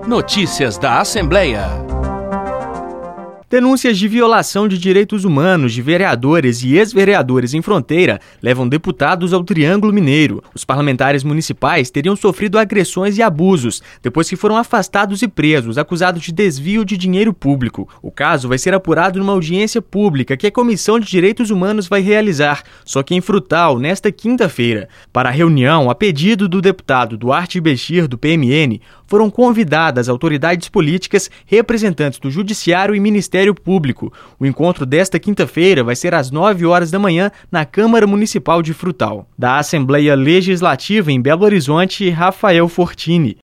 Notícias da Assembleia. Denúncias de violação de direitos humanos de vereadores e ex-vereadores em Fronteira levam deputados ao Triângulo Mineiro. Os parlamentares municipais teriam sofrido agressões e abusos depois que foram afastados e presos, acusados de desvio de dinheiro público. O caso vai ser apurado numa audiência pública que a Comissão de Direitos Humanos vai realizar, só que em Frutal, nesta quinta-feira. Para a reunião, a pedido do deputado Duarte Bechir, do PMN, foram convidadas autoridades políticas, representantes do Judiciário e Ministério Público. O encontro desta quinta-feira vai ser às 9 horas da manhã na Câmara Municipal de Frutal. Da Assembleia Legislativa em Belo Horizonte, Rafael Fortini.